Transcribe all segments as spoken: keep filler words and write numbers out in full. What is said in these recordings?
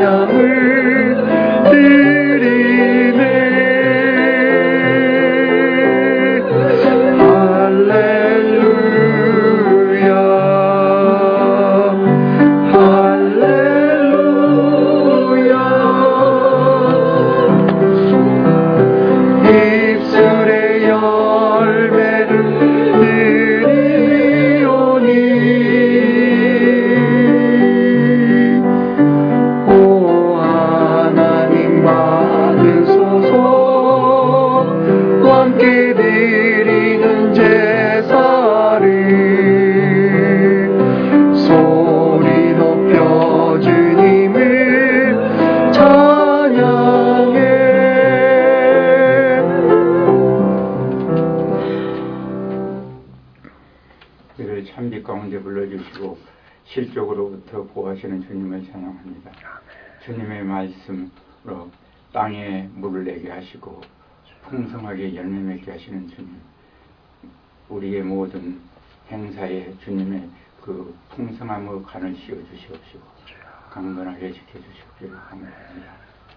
찬양을 드리네. 실적으로부터 보호하시는 주님을 찬양합니다. 주님의 말씀으로 땅에 물을 내게 하시고 풍성하게 열매 맺게 하시는 주님, 우리의 모든 행사에 주님의 그 풍성함의 간을 씌워 주시옵시고 강건하게 지켜주시옵기를 간구합니다.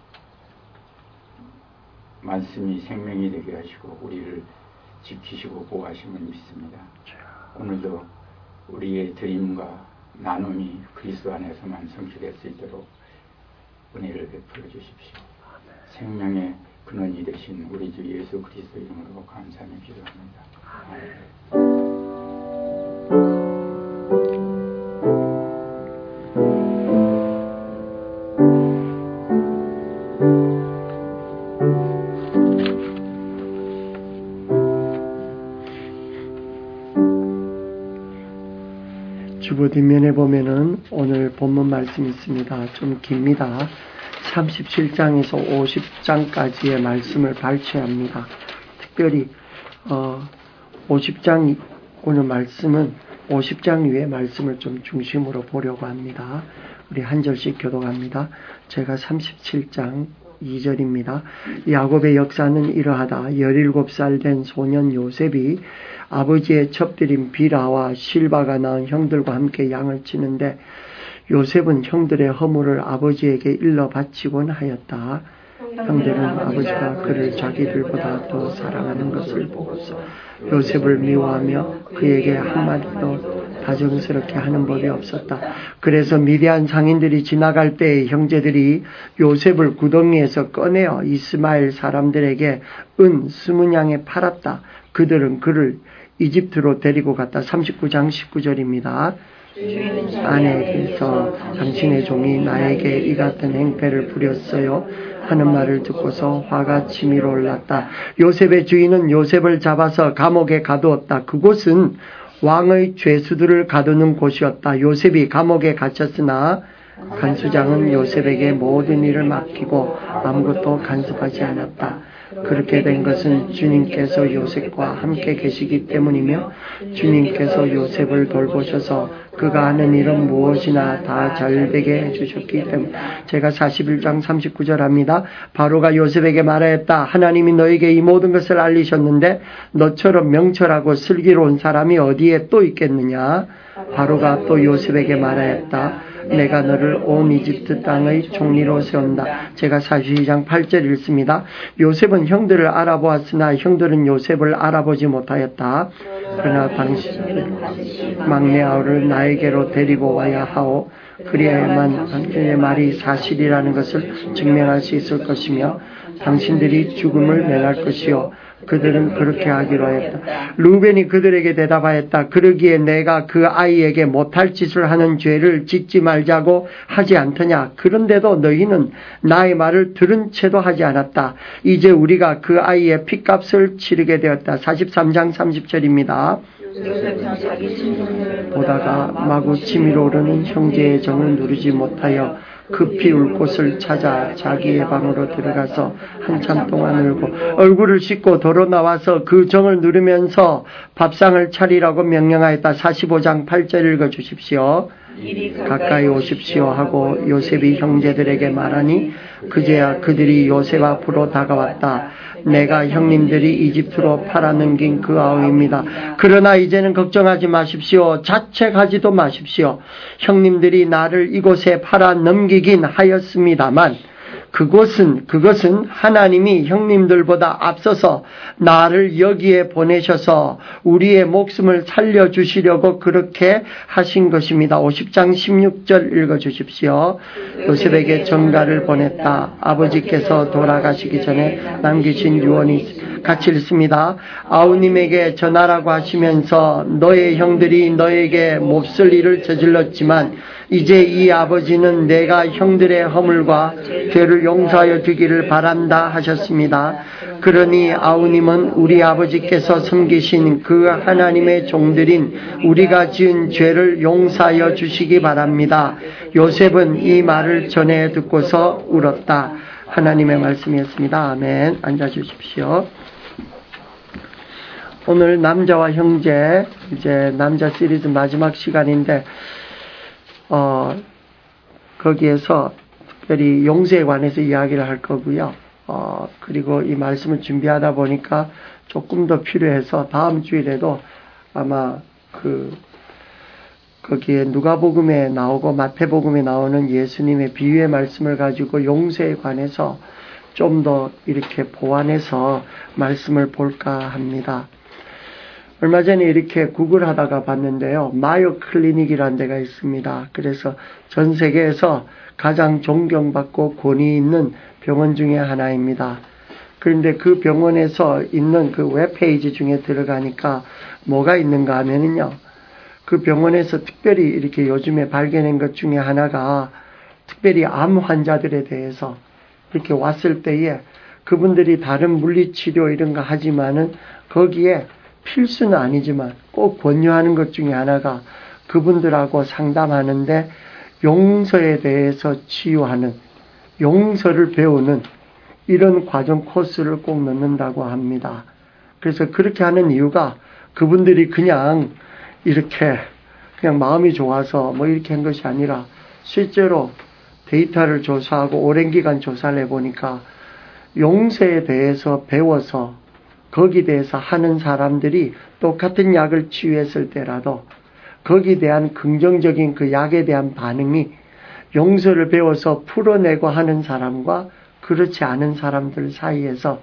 말씀이 생명이 되게 하시고 우리를 지키시고 보호하심을 믿습니다. 오늘도 우리의 드림과 나눔이 그리스도 안에서만 성취될 수 있도록 은혜를 베풀어 주십시오. 생명의 근원이 되신 우리 주 예수 그리스도 이름으로 감사하며 기도합니다. 주보 뒷면에 보면은 오늘 본문 말씀이 있습니다. 좀 깁니다. 삼십칠 장에서 오십 장까지의 말씀을 발췌합니다. 특별히 어, 오십 장 오늘 말씀은 오십 장 위의 말씀을 좀 중심으로 보려고 합니다. 우리 한 절씩 교독합니다. 제가 삼십칠 장 이 절입니다. 야곱의 역사는 이러하다. 열일곱 살 된 소년 요셉이 아버지의 첩들인 비라와 실바가 낳은 형들과 함께 양을 치는데 요셉은 형들의 허물을 아버지에게 일러 바치곤 하였다. 형들은 아버지가 그를 자기들보다 더 사랑하는 것을 보고서 요셉을 미워하며 그에게 한마디도 다정스럽게 하는 법이 없었다. 그래서 미디안 상인들이 지나갈 때에 형제들이 요셉을 구덩이에서 꺼내어 이스마엘 사람들에게 은 스무 냥에 팔았다. 그들은 그를 이집트로 데리고 갔다. 삼십구 장 십구 절입니다. 아내에게서 당신의 종이 나에게 이 같은 행패를 부렸어요 하는 말을 듣고서 화가 치밀어 올랐다. 요셉의 주인은 요셉을 잡아서 감옥에 가두었다. 그곳은 왕의 죄수들을 가두는 곳이었다. 요셉이 감옥에 갇혔으나 간수장은 요셉에게 모든 일을 맡기고 아무것도 간섭하지 않았다. 그렇게 된 것은 주님께서 요셉과 함께 계시기 때문이며 주님께서 요셉을 돌보셔서 그가 하는 일은 무엇이나 다 잘되게 해주셨기 때문에. 제가 사십일 장 삼십구 절 합니다. 바로가 요셉에게 말하였다. 하나님이 너에게 이 모든 것을 알리셨는데 너처럼 명철하고 슬기로운 사람이 어디에 또 있겠느냐. 바로가 또 요셉에게 말하였다. 내가 너를 온 이집트 땅의 총리로 세운다. 제가 사십이 장 팔 절 읽습니다. 요셉은 형들을 알아보았으나 형들은 요셉을 알아보지 못하였다. 그러나 당신 막내 아우를 나에게로 데리고 와야 하오. 그리하야만 당신의 말이 사실이라는 것을 증명할 수 있을 것이며 당신들이 죽음을 면할 것이요. 그들은 그렇게 하기로 하였다. 루벤이 그들에게 대답하였다. 그러기에 내가 그 아이에게 못할 짓을 하는 죄를 짓지 말자고 하지 않더냐. 그런데도 너희는 나의 말을 들은 채도 하지 않았다. 이제 우리가 그 아이의 핏값을 치르게 되었다. 사십삼 장 삼십 절입니다. 보다가 마구 치밀어 오르는 형제의 정을 누르지 못하여 급히 울 곳을 찾아 자기의 방으로 들어가서 한참 동안 울고 얼굴을 씻고 도로 나와서 그 정을 누르면서 밥상을 차리라고 명령하였다. 사십오 장 팔 절 읽어주십시오. 가까이 오십시오 하고 요셉이 형제들에게 말하니 그제야 그들이 요셉 앞으로 다가왔다. 내가 형님들이 이집트로 팔아넘긴 그 아우입니다. 그러나 이제는 걱정하지 마십시오. 자책하지도 마십시오. 형님들이 나를 이곳에 팔아넘기긴 하였습니다만 그것은 그것은 하나님이 형님들보다 앞서서 나를 여기에 보내셔서 우리의 목숨을 살려주시려고 그렇게 하신 것입니다. 오십 장 십육 절 읽어주십시오. 요셉에게 전가를 보냈다. 아버지께서 돌아가시기 전에 남기신 유언이 같이 읽습니다. 아우님에게 전하라고 하시면서 너의 형들이 너에게 몹쓸 일을 저질렀지만 이제 이 아버지는 내가 형들의 허물과 죄를 용서하여 주기를 바란다 하셨습니다. 그러니 아우님은 우리 아버지께서 섬기신 그 하나님의 종들인 우리가 지은 죄를 용서하여 주시기 바랍니다. 요셉은 이 말을 전해 듣고서 울었다. 하나님의 말씀이었습니다. 아멘. 앉아주십시오. 오늘 남자와 형제, 이제 남자 시리즈 마지막 시간인데 어, 거기에서 특별히 용서에 관해서 이야기를 할 거고요. 어, 그리고 이 말씀을 준비하다 보니까 조금 더 필요해서 다음 주일에도 아마 그, 거기에 누가복음에 나오고 마태복음에 나오는 예수님의 비유의 말씀을 가지고 용서에 관해서 좀 더 이렇게 보완해서 말씀을 볼까 합니다. 얼마 전에 이렇게 구글하다가 봤는데요. 마요 클리닉이라는 데가 있습니다. 그래서 전 세계에서 가장 존경받고 권위 있는 병원 중에 하나입니다. 그런데 그 병원에서 있는 그 웹페이지 중에 들어가니까 뭐가 있는가 하면은요. 그 병원에서 특별히 이렇게 요즘에 발견한 것 중에 하나가 특별히 암 환자들에 대해서 이렇게 왔을 때에 그분들이 다른 물리치료 이런 거 하지만은 거기에 필수는 아니지만 꼭 권유하는 것 중에 하나가 그분들하고 상담하는데 용서에 대해서 치유하는, 용서를 배우는 이런 과정 코스를 꼭 넣는다고 합니다. 그래서 그렇게 하는 이유가 그분들이 그냥 이렇게 그냥 마음이 좋아서 뭐 이렇게 한 것이 아니라 실제로 데이터를 조사하고 오랜 기간 조사를 해보니까 용서에 대해서 배워서 거기에 대해서 하는 사람들이 똑같은 약을 치유했을 때라도 거기에 대한 긍정적인 그 약에 대한 반응이 용서를 배워서 풀어내고 하는 사람과 그렇지 않은 사람들 사이에서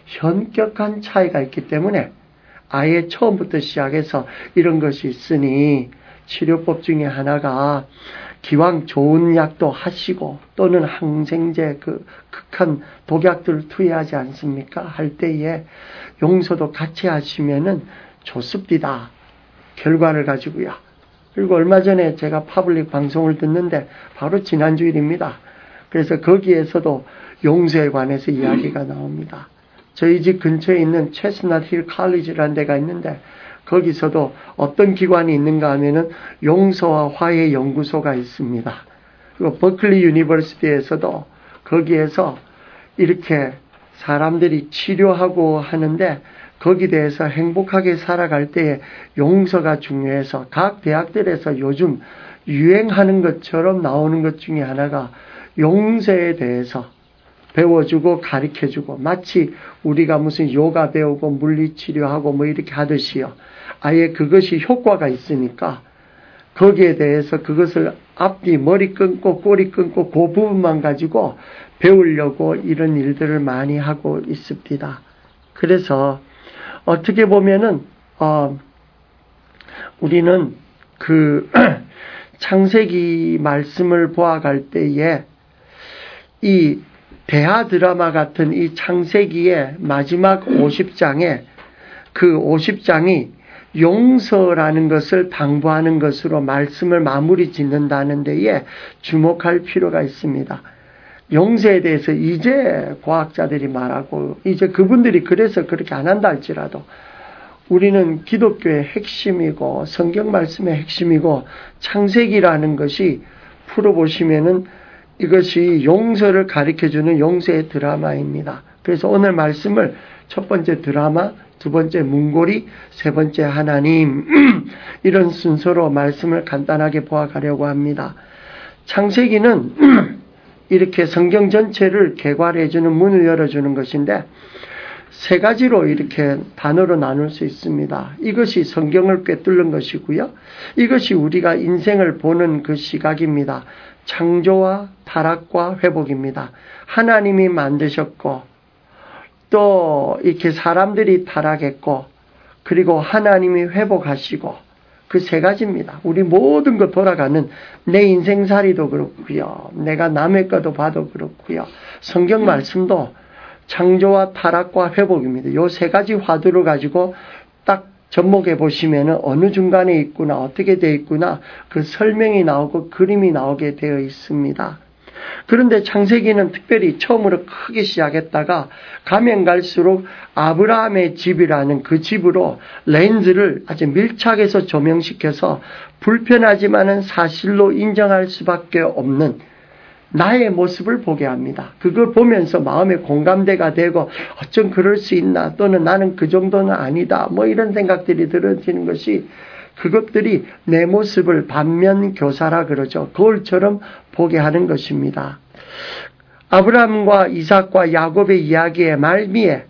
현격한 차이가 있기 때문에 아예 처음부터 시작해서 이런 것이 있으니 치료법 중에 하나가 기왕 좋은 약도 하시고 또는 항생제 그 극한 독약들을 투여하지 않습니까? 할 때에 용서도 같이 하시면은 좋습니다. 결과를 가지고요. 그리고 얼마 전에 제가 파블릭 방송을 듣는데 바로 지난주일입니다. 그래서 거기에서도 용서에 관해서 이야기가 나옵니다. 저희 집 근처에 있는 체스넛 힐 칼리지라는 데가 있는데 거기서도 어떤 기관이 있는가 하면은 용서와 화해 연구소가 있습니다. 그리고 버클리 유니버시티에서도 거기에서 이렇게 사람들이 치료하고 하는데 거기에 대해서 행복하게 살아갈 때에 용서가 중요해서 각 대학들에서 요즘 유행하는 것처럼 나오는 것 중에 하나가 용서에 대해서 배워주고 가르쳐주고 마치 우리가 무슨 요가 배우고 물리치료하고 뭐 이렇게 하듯이요. 아예 그것이 효과가 있으니까 거기에 대해서 그것을 앞뒤 머리 끊고 꼬리 끊고 그 부분만 가지고 배우려고 이런 일들을 많이 하고 있습니다. 그래서 어떻게 보면은 어 우리는 그 창세기 말씀을 보아갈 때에 이 대하 드라마 같은 이 창세기의 마지막 오십 장에 그 오십 장이 용서라는 것을 당부하는 것으로 말씀을 마무리 짓는다는 데에 주목할 필요가 있습니다. 용서에 대해서 이제 과학자들이 말하고 이제 그분들이 그래서 그렇게 안 한다 할지라도 우리는 기독교의 핵심이고 성경 말씀의 핵심이고 창세기라는 것이 풀어보시면은 이것이 용서를 가르쳐주는 용서의 드라마입니다. 그래서 오늘 말씀을 첫 번째 드라마, 두 번째 문고리, 세 번째 하나님 이런 순서로 말씀을 간단하게 보아가려고 합니다. 창세기는 이렇게 성경 전체를 개괄해주는 문을 열어주는 것인데 세 가지로 이렇게 단어로 나눌 수 있습니다. 이것이 성경을 꿰뚫는 것이고요. 이것이 우리가 인생을 보는 그 시각입니다. 창조와 타락과 회복입니다. 하나님이 만드셨고 또 이렇게 사람들이 타락했고 그리고 하나님이 회복하시고 그 세 가지입니다. 우리 모든 것 돌아가는 내 인생살이도 그렇고요. 내가 남의 것도 봐도 그렇고요. 성경 말씀도 창조와 타락과 회복입니다. 요 세 가지 화두를 가지고 딱 접목해 보시면 어느 중간에 있구나, 어떻게 되어 있구나 그 설명이 나오고 그림이 나오게 되어 있습니다. 그런데 창세기는 특별히 처음으로 크게 시작했다가 가면 갈수록 아브라함의 집이라는 그 집으로 렌즈를 아주 밀착해서 조명시켜서 불편하지만은 사실로 인정할 수밖에 없는 나의 모습을 보게 합니다. 그걸 보면서 마음에 공감대가 되고 어쩜 그럴 수 있나 또는 나는 그 정도는 아니다 뭐 이런 생각들이 들어지는 것이 그것들이 내 모습을 반면교사라 그러죠. 거울처럼 보게 하는 것입니다. 아브라함과 이삭과 야곱의 이야기의 말미에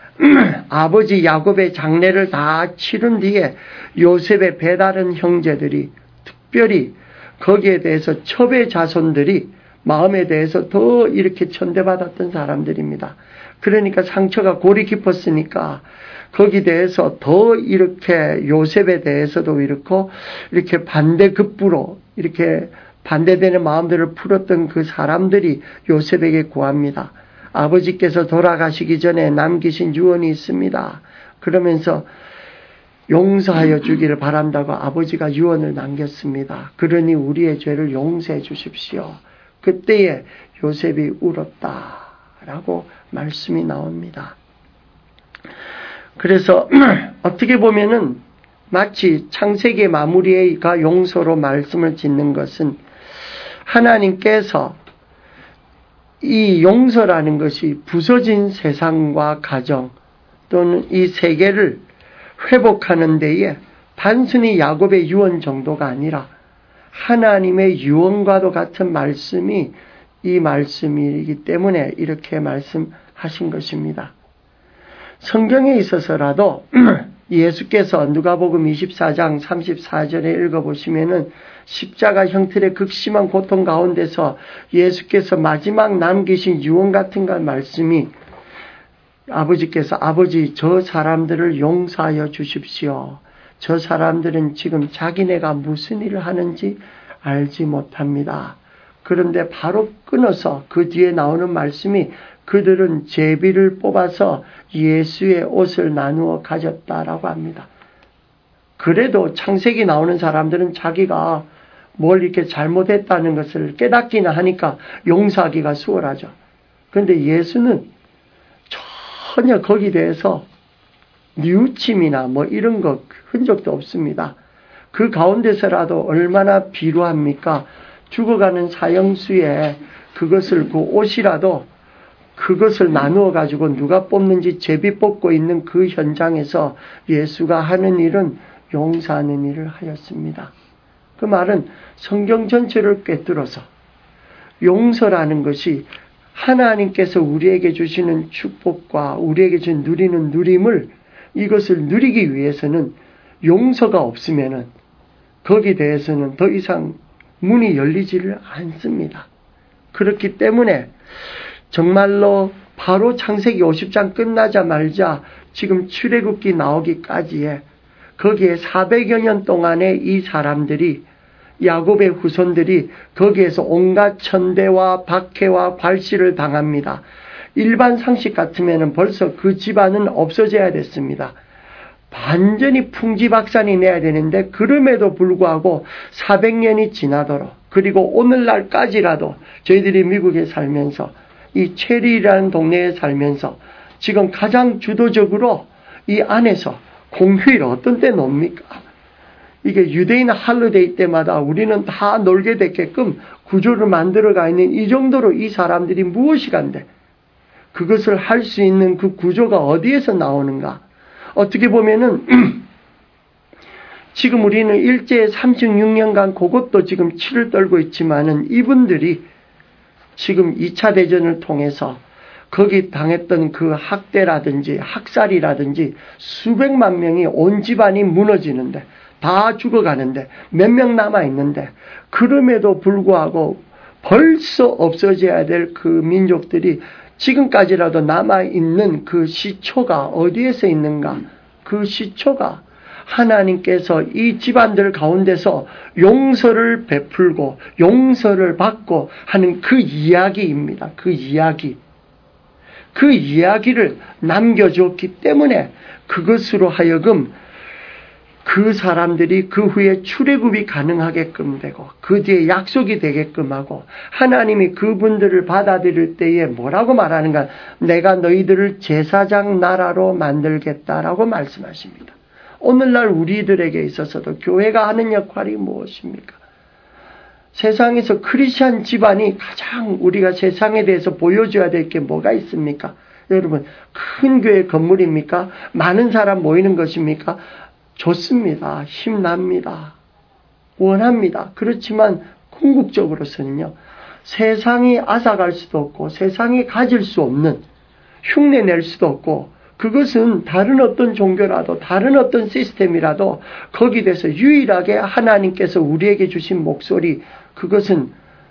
아버지 야곱의 장례를 다 치른 뒤에 요셉의 배다른 형제들이 특별히 거기에 대해서 첩의 자손들이 마음에 대해서 더 이렇게 천대받았던 사람들입니다. 그러니까 상처가 골이 깊었으니까 거기에 대해서 더 이렇게 요셉에 대해서도 이렇고 이렇게 반대급부로 이렇게 반대되는 마음들을 풀었던 그 사람들이 요셉에게 구합니다. 아버지께서 돌아가시기 전에 남기신 유언이 있습니다. 그러면서 용서하여 주기를 바란다고 아버지가 유언을 남겼습니다. 그러니 우리의 죄를 용서해 주십시오. 그때에 요셉이 울었다라고 말씀이 나옵니다. 그래서 어떻게 보면은 마치 창세기 마무리가 용서로 말씀을 짓는 것은 하나님께서 이 용서라는 것이 부서진 세상과 가정 또는 이 세계를 회복하는 데에 단순히 야곱의 유언 정도가 아니라 하나님의 유언과도 같은 말씀이 이 말씀이기 때문에 이렇게 말씀하신 것입니다. 성경에 있어서라도 예수께서 누가복음 이십사 장 삼십사 절에 읽어보시면은 십자가 형틀의 극심한 고통 가운데서 예수께서 마지막 남기신 유언 같은 것 말씀이 아버지께서 아버지 저 사람들을 용서하여 주십시오. 저 사람들은 지금 자기네가 무슨 일을 하는지 알지 못합니다. 그런데 바로 끊어서 그 뒤에 나오는 말씀이 그들은 제비를 뽑아서 예수의 옷을 나누어 가졌다라고 합니다. 그래도 창세기 나오는 사람들은 자기가 뭘 이렇게 잘못했다는 것을 깨닫기나 하니까 용서하기가 수월하죠. 그런데 예수는 전혀 거기에 대해서 뉘우침이나 뭐 이런 것 흔적도 없습니다. 그 가운데서라도 얼마나 비루합니까? 죽어가는 사형수에 그것을 그 옷이라도 그것을 나누어 가지고 누가 뽑는지 제비 뽑고 있는 그 현장에서 예수가 하는 일은 용서하는 일을 하였습니다. 그 말은 성경 전체를 꿰뚫어서 용서라는 것이 하나님께서 우리에게 주시는 축복과 우리에게 준 누리는 누림을 이것을 누리기 위해서는 용서가 없으면은 거기에 대해서는 더 이상 문이 열리지를 않습니다. 그렇기 때문에 정말로 바로 창세기 오십 장 끝나자마자 지금 출애굽기 나오기까지에 거기에 사백여 년 동안에 이 사람들이 야곱의 후손들이 거기에서 온갖 천대와 박해와 괄시를 당합니다. 일반 상식 같으면 벌써 그 집안은 없어져야 됐습니다. 완전히 풍지박산이 내야 되는데 그럼에도 불구하고 사백 년이 지나도록 그리고 오늘날까지라도 저희들이 미국에 살면서 이 체리라는 동네에 살면서 지금 가장 주도적으로 이 안에서 공휴일 어떤 때 놉니까? 이게 유대인 할리데이 때마다 우리는 다 놀게 됐게끔 구조를 만들어가 있는 이 정도로 이 사람들이 무엇이 간데 그것을 할 수 있는 그 구조가 어디에서 나오는가? 어떻게 보면은 지금 우리는 일제 삼십육 년간 그것도 지금 치를 떨고 있지만은 이분들이 지금 이 차 대전을 통해서 거기 당했던 그 학대라든지 학살이라든지 수백만 명이 온 집안이 무너지는데 다 죽어가는데 몇 명 남아있는데 그럼에도 불구하고 벌써 없어져야 될 그 민족들이 지금까지라도 남아있는 그 시초가 어디에서 있는가? 그 시초가 하나님께서 이 집안들 가운데서 용서를 베풀고 용서를 받고 하는 그 이야기입니다. 그 이야기. 그 이야기를 남겨줬기 때문에 그것으로 하여금 그 사람들이 그 후에 출애굽이 가능하게끔 되고 그 뒤에 약속이 되게끔 하고 하나님이 그분들을 받아들일 때에 뭐라고 말하는가? 내가 너희들을 제사장 나라로 만들겠다라고 말씀하십니다. 오늘날 우리들에게 있어서도 교회가 하는 역할이 무엇입니까? 세상에서 크리스찬 집안이 가장 우리가 세상에 대해서 보여줘야 될 게 뭐가 있습니까? 여러분, 큰 교회 건물입니까? 많은 사람 모이는 것입니까? 좋습니다. 힘납니다. 원합니다. 그렇지만 궁극적으로서는요. 세상이 앗아갈 수도 없고 세상이 가질 수 없는 흉내낼 수도 없고 그것은 다른 어떤 종교라도 다른 어떤 시스템이라도 거기에 대해서 유일하게 하나님께서 우리에게 주신 목소리 그것은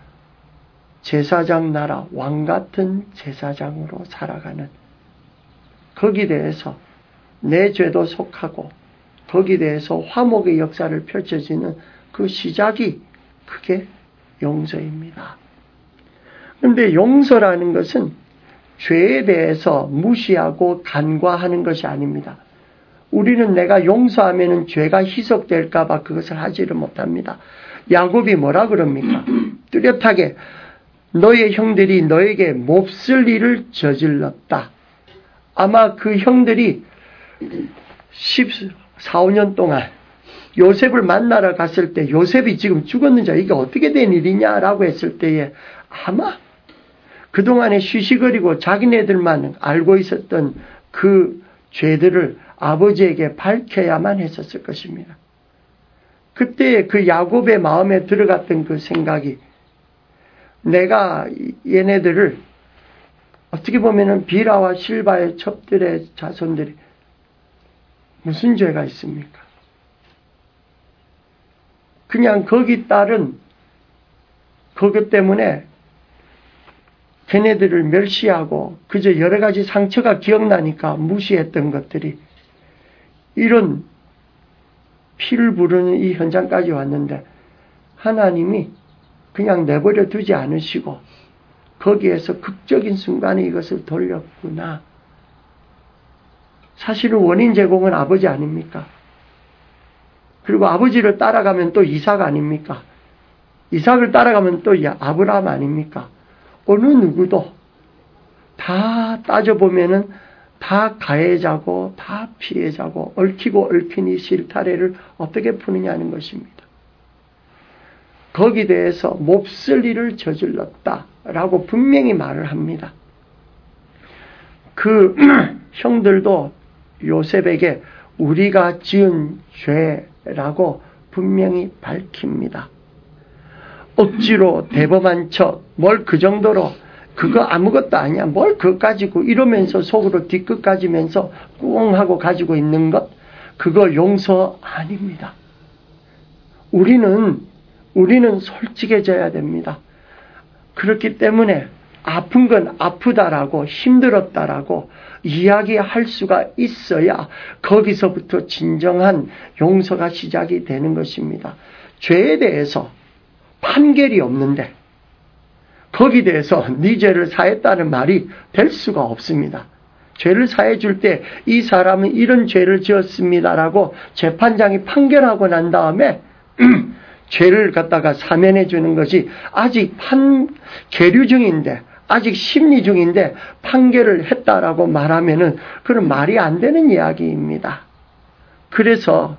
제사장 나라 왕같은 제사장으로 살아가는 거기에 대해서 내 죄도 속하고 거기에 대해서 화목의 역사를 펼쳐지는 그 시작이 그게 용서입니다. 그런데 용서라는 것은 죄에 대해서 무시하고 간과하는 것이 아닙니다. 우리는 내가 용서하면 죄가 희석될까 봐 그것을 하지를 못합니다. 야곱이 뭐라 그럽니까? 뚜렷하게 너의 형들이 너에게 몹쓸 일을 저질렀다. 아마 그 형들이 십사, 오 년 동안 요셉을 만나러 갔을 때 요셉이 지금 죽었는지 이게 어떻게 된 일이냐라고 했을 때에 아마 그동안에 쉬쉬거리고 자기네들만 알고 있었던 그 죄들을 아버지에게 밝혀야만 했었을 것입니다. 그때 그 야곱의 마음에 들어갔던 그 생각이 내가 얘네들을 어떻게 보면은 비라와 실바의 첩들의 자손들이 무슨 죄가 있습니까? 그냥 거기 딸은 그것 때문에 걔네들을 멸시하고 그저 여러 가지 상처가 기억나니까 무시했던 것들이 이런 피를 부르는 이 현장까지 왔는데 하나님이 그냥 내버려 두지 않으시고 거기에서 극적인 순간에 이것을 돌렸구나. 사실은 원인 제공은 아버지 아닙니까? 그리고 아버지를 따라가면 또 이삭 아닙니까? 이삭을 따라가면 또 아브라함 아닙니까? 어느 누구도 다 따져보면은 다 가해자고 다 피해자고 얽히고 얽힌 이 실타래를 어떻게 푸느냐는 것입니다. 거기에 대해서 몹쓸 일을 저질렀다라고 분명히 말을 합니다. 그 형들도 요셉에게 우리가 지은 죄라고 분명히 밝힙니다. 억지로 대범한 척, 뭘 그 정도로 그거 아무것도 아니야. 뭘 그거 가지고 이러면서 속으로 뒤끝 가지면서 꿍 하고 가지고 있는 것, 그거 용서 아닙니다. 우리는 우리는 솔직해져야 됩니다. 그렇기 때문에 아픈 건 아프다라고 힘들었다라고 이야기할 수가 있어야 거기서부터 진정한 용서가 시작이 되는 것입니다. 죄에 대해서 판결이 없는데 거기에 대해서 네 죄를 사했다는 말이 될 수가 없습니다. 죄를 사해 줄 때 이 사람은 이런 죄를 지었습니다라고 재판장이 판결하고 난 다음에 죄를 갖다가 사면해 주는 것이 아직 판 계류 중인데 아직 심리 중인데 판결을 했다라고 말하면은 그건 말이 안 되는 이야기입니다. 그래서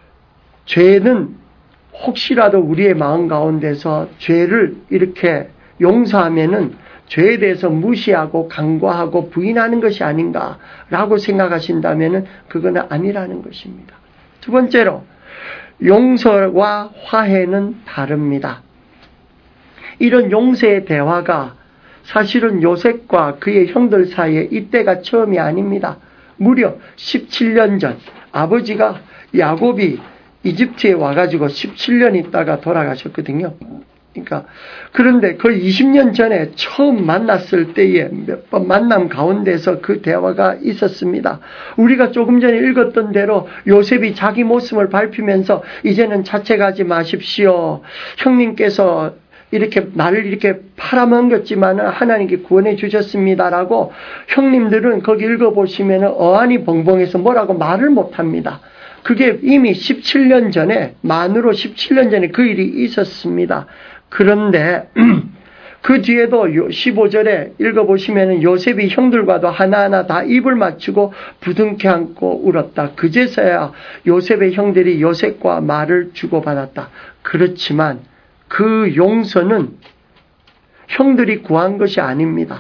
죄는 혹시라도 우리의 마음 가운데서 죄를 이렇게 용서하면은 죄에 대해서 무시하고 간과하고 부인하는 것이 아닌가라고 생각하신다면은 그거는 아니라는 것입니다. 두 번째로 용서와 화해는 다릅니다. 이런 용서의 대화가 사실은 요셉과 그의 형들 사이에 이때가 처음이 아닙니다. 무려 십칠 년 전 아버지가 야곱이 이집트에 와가지고 십칠 년 있다가 돌아가셨거든요. 그러니까 그런데 그 이십 년 전에 처음 만났을 때에 몇 번 만남 가운데서 그 대화가 있었습니다. 우리가 조금 전에 읽었던 대로 요셉이 자기 모습을 밝히면서 이제는 자책하지 마십시오. 형님께서 이렇게 나를 이렇게 팔아먹었지만 하나님께 구원해 주셨습니다라고 형님들은 거기 읽어보시면 어안이 벙벙해서 뭐라고 말을 못합니다. 그게 이미 십칠 년 전에 만으로 십칠 년 전에 그 일이 있었습니다. 그런데 그 뒤에도 십오 절에 읽어보시면 요셉이 형들과도 하나하나 다 입을 맞추고 부둥켜 안고 울었다. 그제서야 요셉의 형들이 요셉과 말을 주고받았다. 그렇지만 그 용서는 형들이 구한 것이 아닙니다.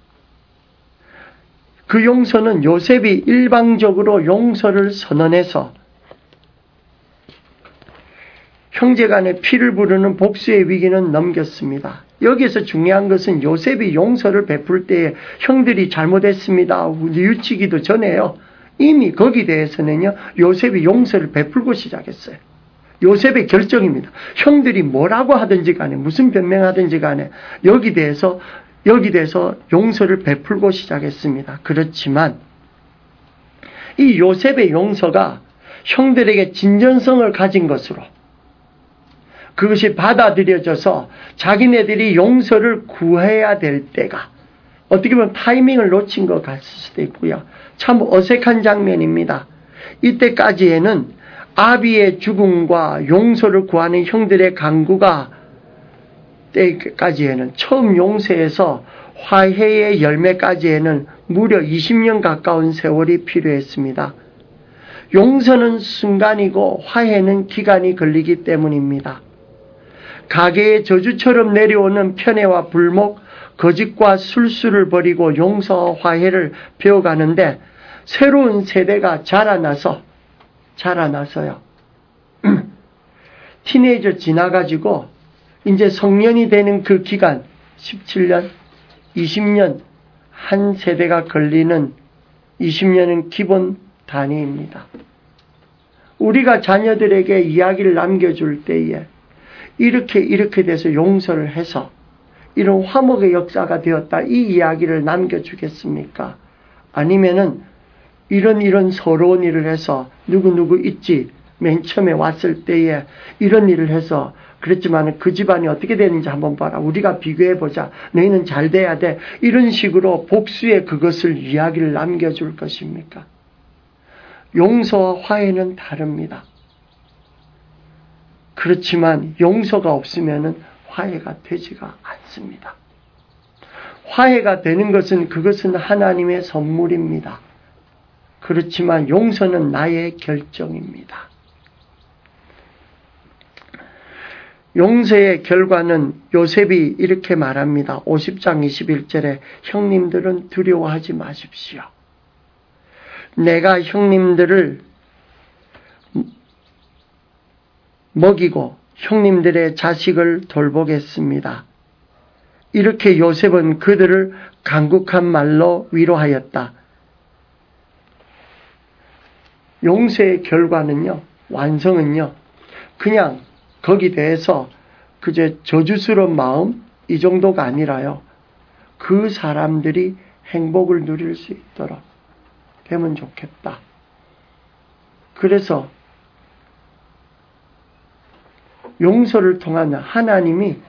그 용서는 요셉이 일방적으로 용서를 선언해서 형제간에 피를 부르는 복수의 위기는 넘겼습니다. 여기에서 중요한 것은 요셉이 용서를 베풀 때에 형들이 잘못했습니다. 뉘우치기도 전에요. 이미 거기에 대해서는요, 요셉이 용서를 베풀고 시작했어요. 요셉의 결정입니다. 형들이 뭐라고 하든지 간에 무슨 변명하든지 간에 여기 대해서 여기 대해서 용서를 베풀고 시작했습니다. 그렇지만 이 요셉의 용서가 형들에게 진전성을 가진 것으로 그것이 받아들여져서 자기네들이 용서를 구해야 될 때가 어떻게 보면 타이밍을 놓친 것 같을 수도 있고요. 참 어색한 장면입니다. 이때까지에는 아비의 죽음과 용서를 구하는 형들의 간구가 때까지에는 처음 용서에서 화해의 열매까지에는 무려 이십 년 가까운 세월이 필요했습니다. 용서는 순간이고 화해는 기간이 걸리기 때문입니다. 가계의 저주처럼 내려오는 편애와 불목, 거짓과 술수를 버리고 용서와 화해를 배워가는데 새로운 세대가 자라나서 자라나서요. 티네이저 지나가지고 이제 성년이 되는 그 기간 십칠 년, 이십 년 한 세대가 걸리는 이십 년은 기본 단위입니다. 우리가 자녀들에게 이야기를 남겨줄 때에 이렇게 이렇게 돼서 용서를 해서 이런 화목의 역사가 되었다 이 이야기를 남겨주겠습니까? 아니면은 이런 이런 서러운 일을 해서 누구누구 있지 맨 처음에 왔을 때에 이런 일을 해서 그랬지만 그 집안이 어떻게 되는지 한번 봐라. 우리가 비교해보자. 너희는 잘 돼야 돼. 이런 식으로 복수의 그것을 이야기를 남겨줄 것입니까? 용서와 화해는 다릅니다. 그렇지만 용서가 없으면 화해가 되지가 않습니다. 화해가 되는 것은 그것은 하나님의 선물입니다. 그렇지만 용서는 나의 결정입니다. 용서의 결과는 요셉이 이렇게 말합니다. 오십 장 이십일 절에 형님들은 두려워하지 마십시오. 내가 형님들을 먹이고 형님들의 자식을 돌보겠습니다. 이렇게 요셉은 그들을 간곡한 말로 위로하였다. 용서의 결과는요, 완성은요, 그냥 거기 대해서 그저 저주스러운 마음 이 정도가 아니라요. 그 사람들이 행복을 누릴 수 있도록 되면 좋겠다. 그래서 용서를 통한 하나님이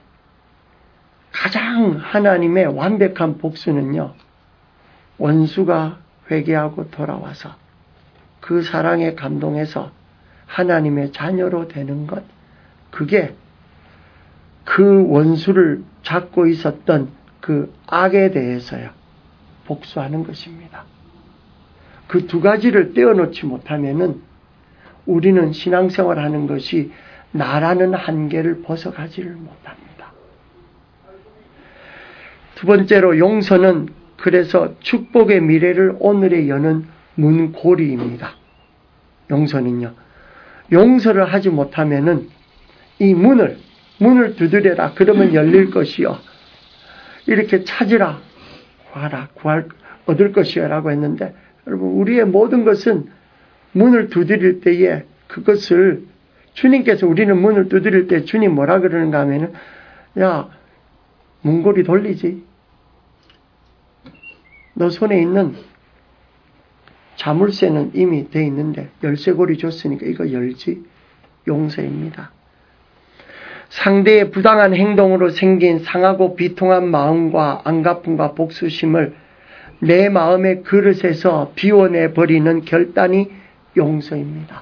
가장 하나님의 완벽한 복수는요. 원수가 회개하고 돌아와서 그 사랑에 감동해서 하나님의 자녀로 되는 것. 그게 그 원수를 잡고 있었던 그 악에 대해서요. 복수하는 것입니다. 그 두 가지를 떼어놓지 못하면은 우리는 신앙생활하는 것이 나라는 한계를 벗어가지를 못합니다. 두 번째로 용서는 그래서 축복의 미래를 오늘에 여는 문고리입니다. 용서는요. 용서를 하지 못하면은 이 문을 문을 두드려라. 그러면 열릴 것이요. 이렇게 찾으라. 구하라. 구할 얻을 것이요라고 했는데 여러분 우리의 모든 것은 문을 두드릴 때에 그것을 주님께서 우리는 문을 두드릴 때 주님 뭐라 그러는가 하면은 야 문고리 돌리지. 너 손에 있는 자물쇠는 이미 돼 있는데 열쇠고리 줬으니까 이거 열지. 용서입니다. 상대의 부당한 행동으로 생긴 상하고 비통한 마음과 안갚음과 복수심을 내 마음의 그릇에서 비워내버리는 결단이 용서입니다.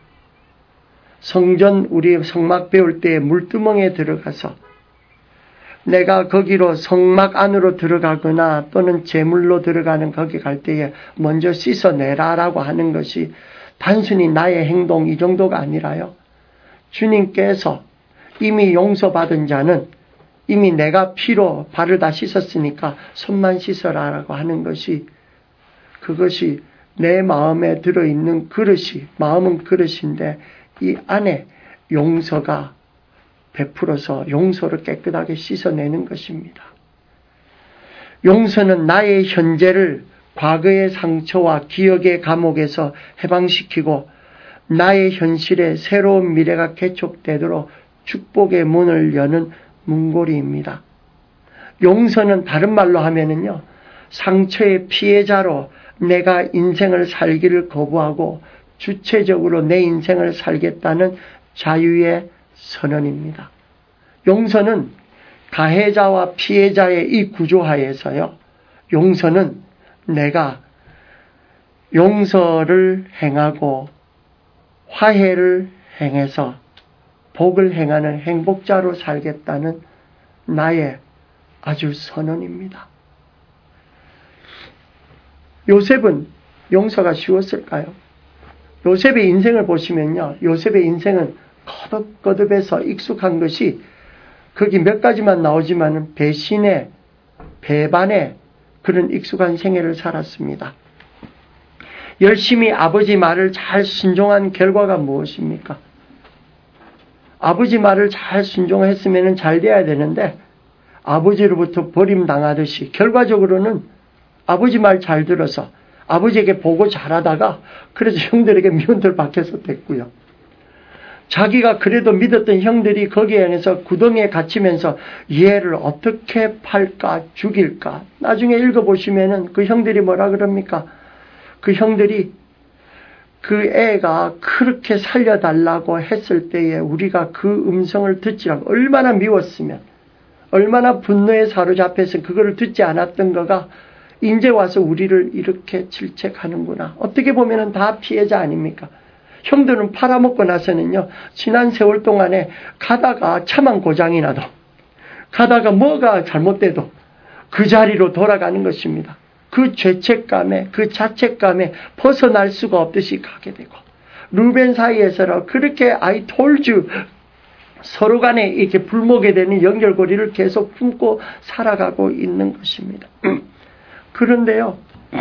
성전 우리 성막 배울 때 물두멍에 들어가서 내가 거기로 성막 안으로 들어가거나 또는 제물로 들어가는 거기 갈 때에 먼저 씻어내라라고 하는 것이 단순히 나의 행동 이 정도가 아니라요. 주님께서 이미 용서받은 자는 이미 내가 피로 발을 다 씻었으니까 손만 씻어라라고 하는 것이 그것이 내 마음에 들어있는 그릇이 마음은 그릇인데 이 안에 용서가 베풀어서 용서를 깨끗하게 씻어내는 것입니다. 용서는 나의 현재를 과거의 상처와 기억의 감옥에서 해방시키고 나의 현실에 새로운 미래가 개촉되도록 축복의 문을 여는 문고리입니다. 용서는 다른 말로 하면은요, 상처의 피해자로 내가 인생을 살기를 거부하고 주체적으로 내 인생을 살겠다는 자유의 선언입니다. 용서는 가해자와 피해자의 이 구조하에서요, 용서는 내가 용서를 행하고 화해를 행해서 복을 행하는 행복자로 살겠다는 나의 아주 선언입니다. 요셉은 용서가 쉬웠을까요? 요셉의 인생을 보시면요. 요셉의 인생은 거듭거듭해서 익숙한 것이 거기 몇 가지만 나오지만 배신의 배반의 그런 익숙한 생애를 살았습니다. 열심히 아버지 말을 잘 순종한 결과가 무엇입니까? 아버지 말을 잘 순종했으면 잘 돼야 되는데 아버지로부터 버림당하듯이 결과적으로는 아버지 말 잘 들어서 아버지에게 보고 잘하다가 그래서 형들에게 미움들 박혀서 됐고요. 자기가 그래도 믿었던 형들이 거기에 안에서 구덩이에 갇히면서 얘를 어떻게 팔까 죽일까. 나중에 읽어보시면은 그 형들이 뭐라 그럽니까? 그 형들이 그 애가 그렇게 살려달라고 했을 때에 우리가 그 음성을 듣지 않고 얼마나 미웠으면 얼마나 분노에 사로잡혀서 그거를 듣지 않았던 거가 이제 와서 우리를 이렇게 질책하는구나. 어떻게 보면은 다 피해자 아닙니까? 형들은 팔아먹고 나서는요, 지난 세월 동안에 가다가 차만 고장이 나도, 가다가 뭐가 잘못돼도 그 자리로 돌아가는 것입니다. 그 죄책감에, 그 자책감에 벗어날 수가 없듯이 가게 되고, 루벤 사이에서는 그렇게 I told you, 서로 간에 이렇게 불목에 되는 연결고리를 계속 품고 살아가고 있는 것입니다. 그런데요,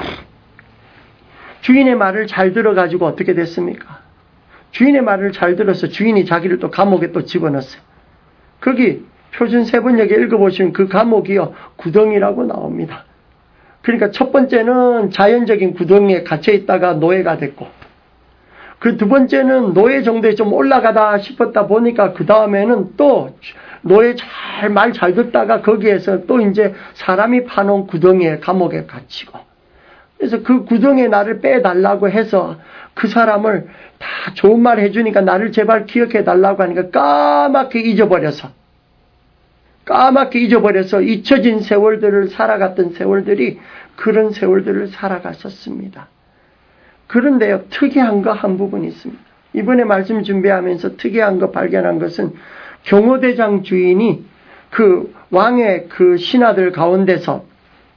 주인의 말을 잘 들어가지고 어떻게 됐습니까? 주인의 말을 잘 들어서 주인이 자기를 또 감옥에 또 집어넣었어요. 거기 표준 세번역에 읽어보시면 그 감옥이요, 구덩이라고 나옵니다. 그러니까 첫 번째는 자연적인 구덩이에 갇혀 있다가 노예가 됐고, 그 두 번째는 노예 정도에 좀 올라가다 싶었다 보니까 그 다음에는 또 노예 잘, 말 잘 듣다가 거기에서 또 이제 사람이 파놓은 구덩이에 감옥에 갇히고, 그래서 그 구덩이에 나를 빼달라고 해서 그 사람을 다 좋은 말 해주니까 나를 제발 기억해달라고 하니까 까맣게 잊어버려서, 까맣게 잊어버려서 잊혀진 세월들을 살아갔던 세월들이 그런 세월들을 살아갔었습니다. 그런데요, 특이한 거 한 부분이 있습니다. 이번에 말씀 준비하면서 특이한 거 발견한 것은 경호대장 주인이 그 왕의 그 신하들 가운데서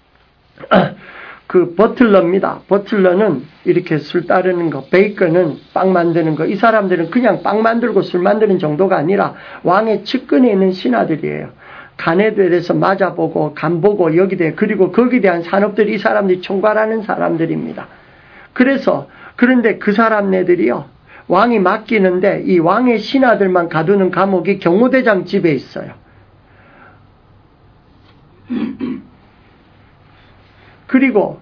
그 버틀러입니다. 버틀러는 이렇게 술 따르는 거, 베이컨은 빵 만드는 거, 이 사람들은 그냥 빵 만들고 술 만드는 정도가 아니라 왕의 측근에 있는 신하들이에요. 간에 대해서 맞아보고 간보고 여기에 그리고 거기에 대한 산업들이 이 사람들이 총괄하는 사람들입니다. 그래서 그런데 그 사람네들이요 왕이 맡기는데 이 왕의 신하들만 가두는 감옥이 경호대장 집에 있어요. 그리고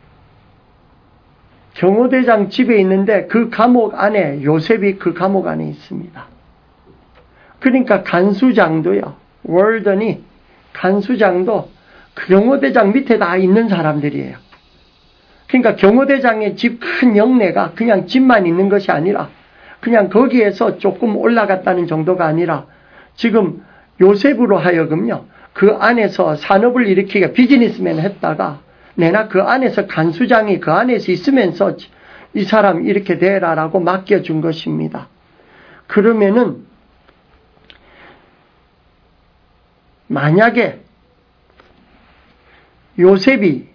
경호대장 집에 있는데 그 감옥 안에 요셉이 그 감옥 안에 있습니다. 그러니까 간수장도요. 월던이 간수장도 그 경호대장 밑에 다 있는 사람들이에요. 그러니까 경호대장의 집 큰 영내가 그냥 집만 있는 것이 아니라 그냥 거기에서 조금 올라갔다는 정도가 아니라 지금 요셉으로 하여금요. 그 안에서 산업을 일으키게 비즈니스맨 했다가 내나 그 안에서 간수장이 그 안에서 있으면서 이 사람 이렇게 되라라고 맡겨준 것입니다. 그러면은 만약에 요셉이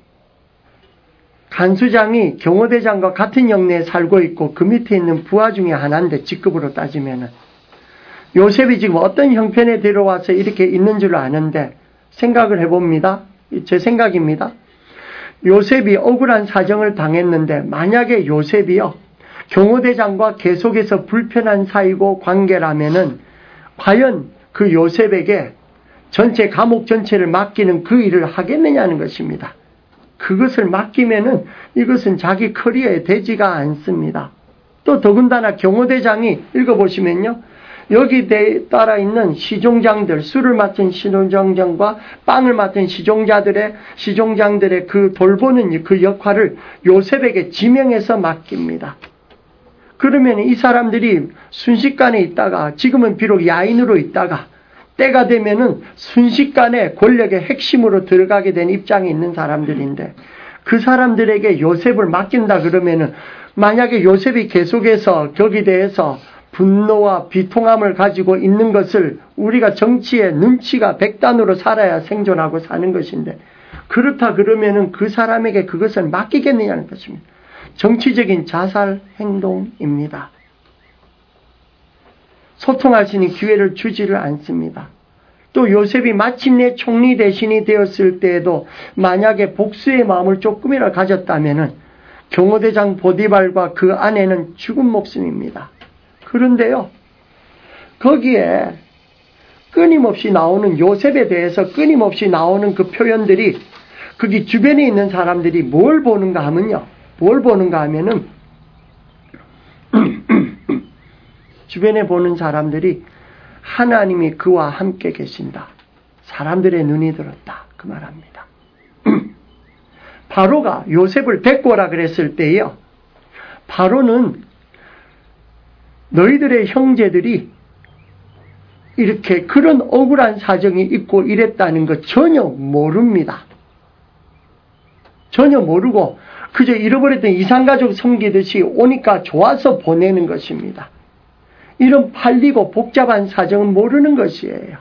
간수장이 경호대장과 같은 영내에 살고 있고 그 밑에 있는 부하 중에 하나인데 직급으로 따지면은 요셉이 지금 어떤 형편에 들어와서 이렇게 있는 줄 아는데 생각을 해봅니다. 제 생각입니다. 요셉이 억울한 사정을 당했는데 만약에 요셉이요 경호대장과 계속해서 불편한 사이고 관계라면은 과연 그 요셉에게 전체 감옥 전체를 맡기는 그 일을 하겠느냐는 것입니다. 그것을 맡기면은 이것은 자기 커리어에 되지가 않습니다. 또 더군다나 경호대장이 읽어보시면요. 여기 따라 있는 시종장들, 술을 맡은 시종장과 빵을 맡은 시종자들의, 시종장들의 그 돌보는 그 역할을 요셉에게 지명해서 맡깁니다. 그러면 이 사람들이 순식간에 있다가 지금은 비록 야인으로 있다가 때가 되면은 순식간에 권력의 핵심으로 들어가게 된 입장에 있는 사람들인데 그 사람들에게 요셉을 맡긴다 그러면은 만약에 요셉이 계속해서 거기에 대해서 분노와 비통함을 가지고 있는 것을 우리가 정치의 눈치가 백단으로 살아야 생존하고 사는 것인데 그렇다 그러면은 그 사람에게 그것을 맡기겠느냐는 것입니다. 정치적인 자살 행동입니다. 소통할 수 있는 기회를 주지를 않습니다. 또 요셉이 마침내 총리 대신이 되었을 때에도 만약에 복수의 마음을 조금이라도 가졌다면은 경호대장 보디발과 그 아내는 죽은 목숨입니다. 그런데요, 거기에 끊임없이 나오는 요셉에 대해서 끊임없이 나오는 그 표현들이 거기 주변에 있는 사람들이 뭘 보는가 하면요, 뭘 보는가 하면은 주변에 보는 사람들이 하나님이 그와 함께 계신다. 사람들의 눈이 들었다. 그 말합니다. 바로가 요셉을 데리고 오라 그랬을 때요. 바로는 너희들의 형제들이 이렇게 그런 억울한 사정이 있고 이랬다는 것 전혀 모릅니다. 전혀 모르고 그저 잃어버렸던 이산가족 섬기듯이 오니까 좋아서 보내는 것입니다. 이런 팔리고 복잡한 사정은 모르는 것이에요.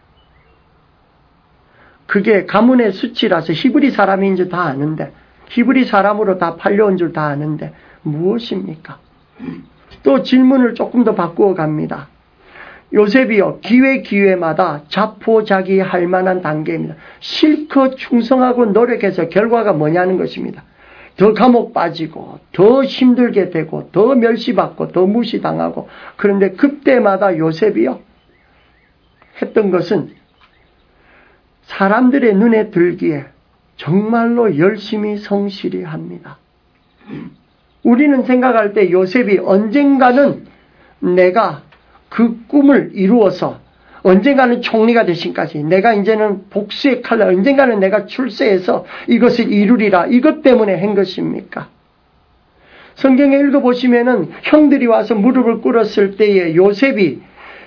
그게 가문의 수치라서 히브리 사람인 줄 다 아는데 히브리 사람으로 다 팔려온 줄 다 아는데 무엇입니까? 또 질문을 조금 더 바꾸어 갑니다. 요셉이요 기회 기회마다 자포자기할 만한 단계입니다. 실컷 충성하고 노력해서 결과가 뭐냐는 것입니다. 더 감옥 빠지고 더 힘들게 되고 더 멸시받고 더 무시당하고 그런데 그때마다 요셉이요 했던 것은 사람들의 눈에 들기에 정말로 열심히 성실히 합니다. 우리는 생각할 때 요셉이 언젠가는 내가 그 꿈을 이루어서 언젠가는 총리가 되신까지 내가 이제는 복수의 칼날 언젠가는 내가 출세해서 이것을 이루리라 이것 때문에 한 것입니까? 성경에 읽어보시면은 형들이 와서 무릎을 꿇었을 때에 요셉이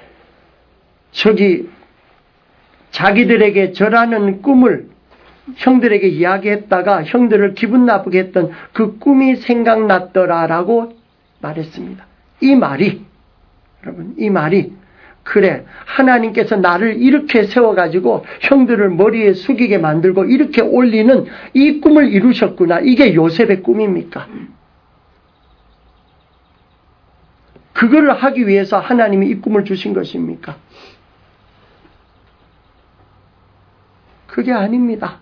저기 자기들에게 절하는 꿈을 형들에게 이야기했다가 형들을 기분 나쁘게 했던 그 꿈이 생각났더라라고 말했습니다. 이 말이 여러분 이 말이 그래 하나님께서 나를 이렇게 세워가지고 형들을 머리에 숙이게 만들고 이렇게 올리는 이 꿈을 이루셨구나. 이게 요셉의 꿈입니까? 그거를 하기 위해서 하나님이 이 꿈을 주신 것입니까? 그게 아닙니다.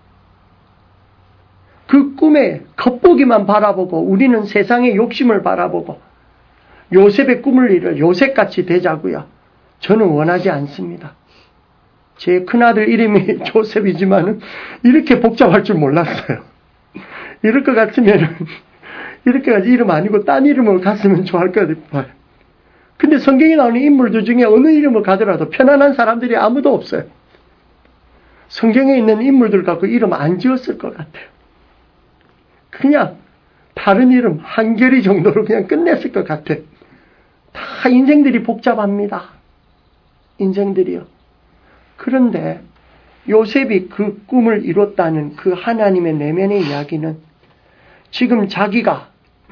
그 꿈에 겉보기만 바라보고 우리는 세상의 욕심을 바라보고 요셉의 꿈을 이뤄 요셉같이 되자고요. 저는 원하지 않습니다. 제 큰아들 이름이 조셉이지만 이렇게 복잡할 줄 몰랐어요. 이럴 것 같으면 이렇게까지 이름 아니고 딴 이름을 갔으면 좋을 것 같아요. 근데 성경에 나오는 인물들 중에 어느 이름을 가더라도 편안한 사람들이 아무도 없어요. 성경에 있는 인물들 갖고 이름 안 지었을 것 같아요. 그냥 다른 이름 한결이 정도로 그냥 끝냈을 것 같아요. 다 인생들이 복잡합니다. 인생들이요. 그런데 요셉이 그 꿈을 이뤘다는 그 하나님의 내면의 이야기는 지금 자기가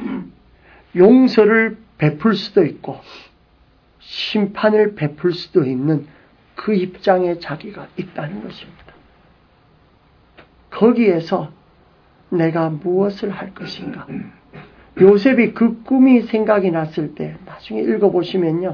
용서를 베풀 수도 있고 심판을 베풀 수도 있는 그 입장에 자기가 있다는 것입니다. 거기에서 내가 무엇을 할 것인가? 요셉이 그 꿈이 생각이 났을 때 나중에 읽어보시면요.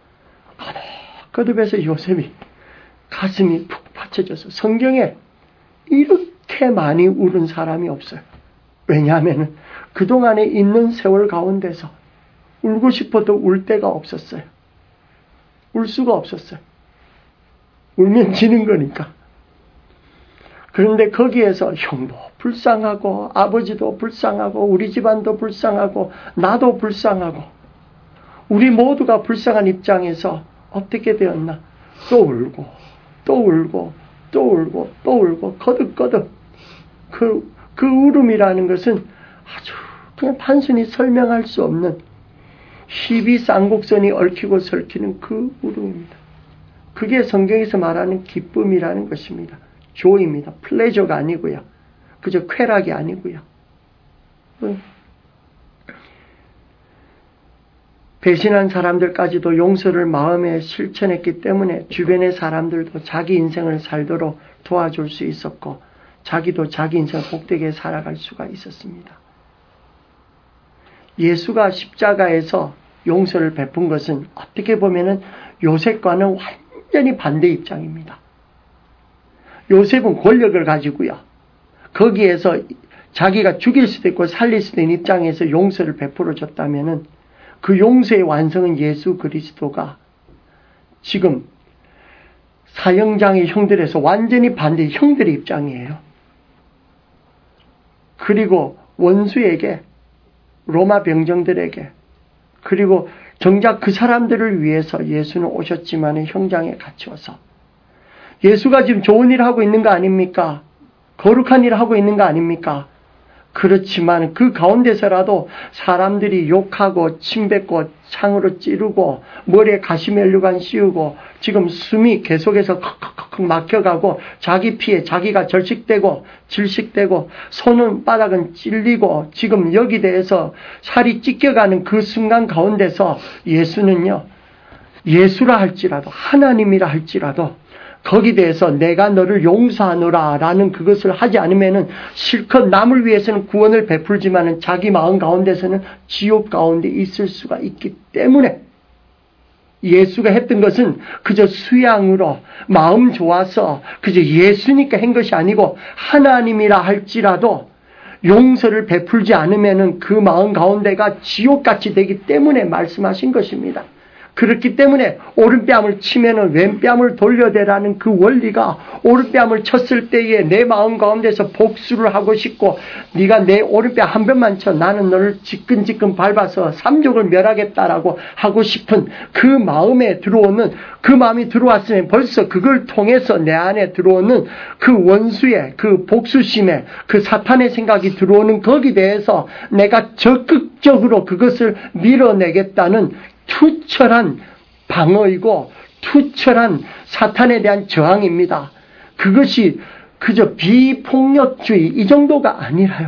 거듭거듭해서 요셉이 가슴이 푹 받쳐져서 성경에 이렇게 많이 울은 사람이 없어요. 왜냐하면 그동안에 있는 세월 가운데서 울고 싶어도 울 데가 없었어요. 울 수가 없었어요. 울면 지는 거니까. 그런데 거기에서 형도 불쌍하고 아버지도 불쌍하고 우리 집안도 불쌍하고 나도 불쌍하고 우리 모두가 불쌍한 입장에서 어떻게 되었나? 또 울고 또 울고 또 울고 또 울고 거듭거듭 그, 그 울음이라는 것은 아주 그냥 단순히 설명할 수 없는 희비 쌍곡선이 얽히고 설키는 그 울음입니다. 그게 성경에서 말하는 기쁨이라는 것입니다. 조입니다. 플레저가 아니고요. 그저 쾌락이 아니고요. 배신한 사람들까지도 용서를 마음에 실천했기 때문에 주변의 사람들도 자기 인생을 살도록 도와줄 수 있었고 자기도 자기 인생을 복되게 살아갈 수가 있었습니다. 예수가 십자가에서 용서를 베푼 것은 어떻게 보면 요셉과는 완전히 반대 입장입니다. 요셉은 권력을 가지고요. 거기에서 자기가 죽일 수도 있고 살릴 수도 있는 입장에서 용서를 베풀어 줬다면 그 용서의 완성은 예수 그리스도가 지금 사형장의 형들에서 완전히 반대 형들의 입장이에요. 그리고 원수에게 로마 병정들에게 그리고 정작 그 사람들을 위해서 예수는 오셨지만 형장에 갇혀서 예수가 지금 좋은 일을 하고 있는 거 아닙니까? 거룩한 일을 하고 있는 거 아닙니까? 그렇지만 그 가운데서라도 사람들이 욕하고 침뱉고 창으로 찌르고 머리에 가시멜류관 씌우고 지금 숨이 계속해서 컥컥컥 막혀가고 자기 피에 자기가 절식되고 질식되고 손은 바닥은 찔리고 지금 여기 대해서 살이 찢겨가는 그 순간 가운데서 예수는요. 예수라 할지라도 하나님이라 할지라도 거기 대해서 내가 너를 용서하노라 라는 그것을 하지 않으면은 실컷 남을 위해서는 구원을 베풀지만은 자기 마음 가운데서는 지옥 가운데 있을 수가 있기 때문에 예수가 했던 것은 그저 수양으로 마음 좋아서 그저 예수니까 한 것이 아니고 하나님이라 할지라도 용서를 베풀지 않으면은 그 마음 가운데가 지옥같이 되기 때문에 말씀하신 것입니다. 그렇기 때문에 오른뺨을 치면은 왼뺨을 돌려대라는 그 원리가 오른뺨을 쳤을 때에 내 마음 가운데서 복수를 하고 싶고 네가 내 오른뺨 한 번만 쳐 나는 너를 지끈지끈 밟아서 삼족을 멸하겠다라고 하고 싶은 그 마음에 들어오는 그 마음이 들어왔으면 벌써 그걸 통해서 내 안에 들어오는 그 원수의 그 복수심에 그 사탄의 생각이 들어오는 거기에 대해서 내가 적극적으로 그것을 밀어내겠다는 투철한 방어이고 투철한 사탄에 대한 저항입니다. 그것이 그저 비폭력주의 이 정도가 아니라요.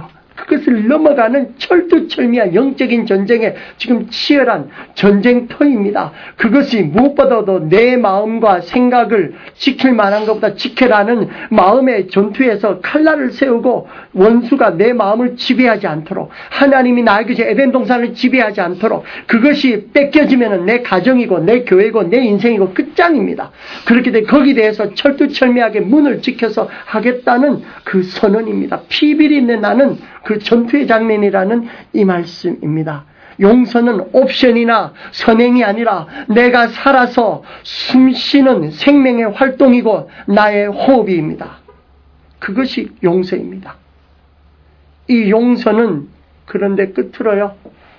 그것을 넘어가는 철두철미한 영적인 전쟁에 지금 치열한 전쟁터입니다. 그것이 무엇보다도 내 마음과 생각을 지킬 만한 것보다 지켜라는 마음의 전투에서 칼날을 세우고 원수가 내 마음을 지배하지 않도록, 하나님이 나에게 에덴 동산을 지배하지 않도록, 그것이 뺏겨지면 내 가정이고 내 교회고 내 인생이고 끝장입니다. 그렇기 때문에 거기에 대해서 철두철미하게 문을 지켜서 하겠다는 그 선언입니다. 피비리 있는 나는 그 전투의 장면이라는 이 말씀입니다. 용서는 옵션이나 선행이 아니라 내가 살아서 숨쉬는 생명의 활동이고 나의 호흡입니다. 그것이 용서입니다. 이 용서는 그런데 끝으로요,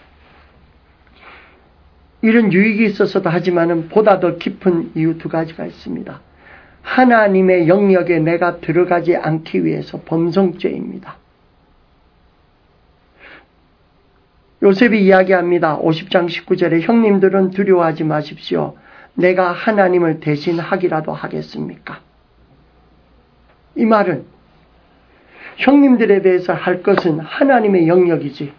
이런 유익이 있어서도 하지만은 보다 더 깊은 이유 두 가지가 있습니다. 하나님의 영역에 내가 들어가지 않기 위해서 범성죄입니다. 요셉이 이야기합니다. 오십 장 십구 절에 형님들은 두려워하지 마십시오. 내가 하나님을 대신하기라도 하겠습니까? 이 말은 형님들에 대해서 할 것은 하나님의 영역이지,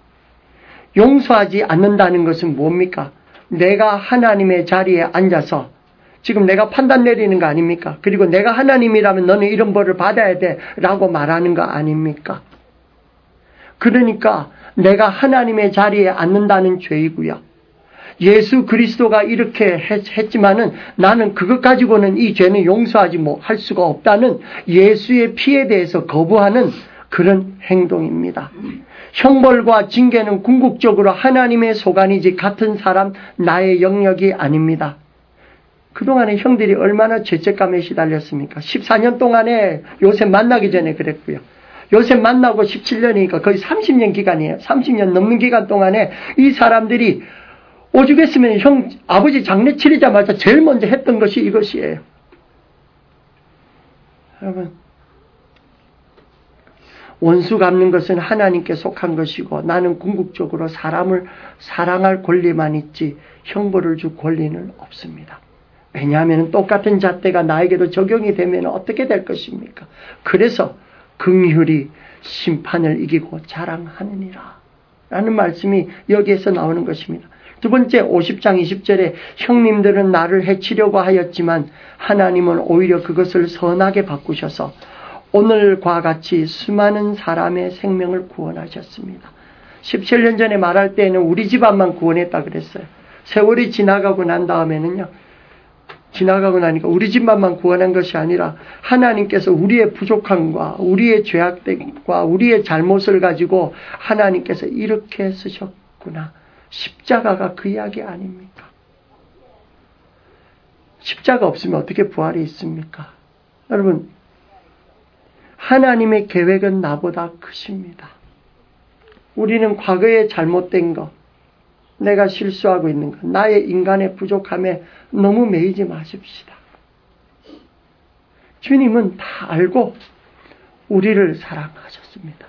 용서하지 않는다는 것은 뭡니까? 내가 하나님의 자리에 앉아서 지금 내가 판단 내리는 거 아닙니까? 그리고 내가 하나님이라면 너는 이런 벌을 받아야 돼 라고 말하는 거 아닙니까? 그러니까 내가 하나님의 자리에 앉는다는 죄이고요. 예수 그리스도가 이렇게 했지만은 나는 그것 가지고는 이 죄는 용서하지 할 수가 없다는 예수의 피에 대해서 거부하는 그런 행동입니다. 형벌과 징계는 궁극적으로 하나님의 소관이지 같은 사람 나의 영역이 아닙니다. 그동안에 형들이 얼마나 죄책감에 시달렸습니까? 십사 년 동안에 요셉 만나기 전에 그랬고요. 요셉 만나고 십칠 년이니까 거의 삼십 년 기간이에요. 삼십 년 넘는 기간 동안에 이 사람들이 오죽했으면 형 아버지 장례 치르자마자 제일 먼저 했던 것이 이것이에요. 여러분, 원수 갚는 것은 하나님께 속한 것이고 나는 궁극적으로 사람을 사랑할 권리만 있지 형벌을 줄 권리는 없습니다. 왜냐하면 똑같은 잣대가 나에게도 적용이 되면 어떻게 될 것입니까? 그래서 긍휼이 심판을 이기고 자랑하느니라 라는 말씀이 여기에서 나오는 것입니다. 두 번째, 오십 장 이십 절에 형님들은 나를 해치려고 하였지만 하나님은 오히려 그것을 선하게 바꾸셔서 오늘과 같이 수많은 사람의 생명을 구원하셨습니다. 십칠 년 전에 말할 때에는 우리 집안만 구원했다 그랬어요. 세월이 지나가고 난 다음에는요, 지나가고 나니까 우리 집만만 구원한 것이 아니라 하나님께서 우리의 부족함과 우리의 죄악됨과 우리의 잘못을 가지고 하나님께서 이렇게 쓰셨구나. 십자가가 그 이야기 아닙니까? 십자가 없으면 어떻게 부활이 있습니까? 여러분, 하나님의 계획은 나보다 크십니다. 우리는 과거에 잘못된 것, 내가 실수하고 있는 것, 나의 인간의 부족함에 너무 매이지 마십시다. 주님은 다 알고 우리를 사랑하셨습니다.